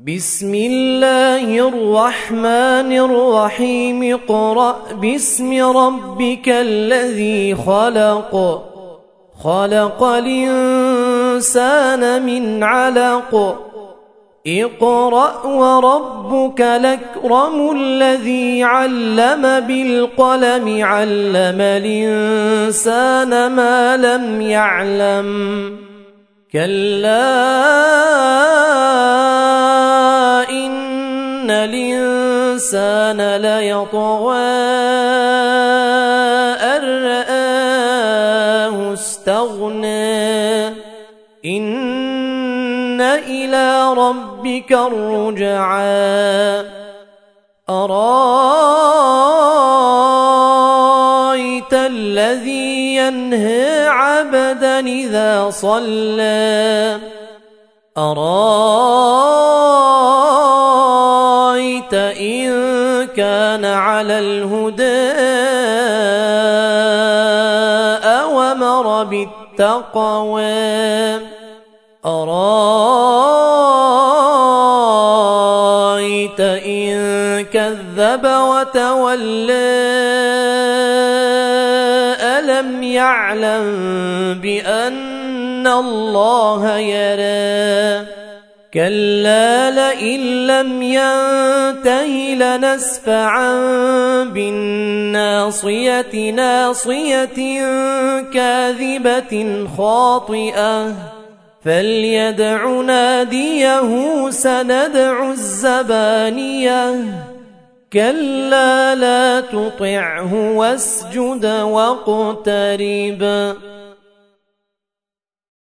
بسم الله الرحمن الرحيم اقرأ باسم ربك الذي خلق خلق الإنسان من علق اقرأ وربك الأكرم الذي علم بالقلم علم الإنسان ما لم يعلم كلا إن الإنسان ليطغى أن رآه استغنى إن إلى ربك الرجعى أرأيت الذي ينهى عبدا إذا صلى أرأيت إن كان على الهدى أوامر بالتقوى أرأيت إن كذب وتولى ألم يعلم بأن الله يرى كلا لئن لم ينته لنسفعا بالناصية ناصية كاذبة خاطئة فليدع ناديه سندع الزبانية كلا لا تطعه واسجد واقترب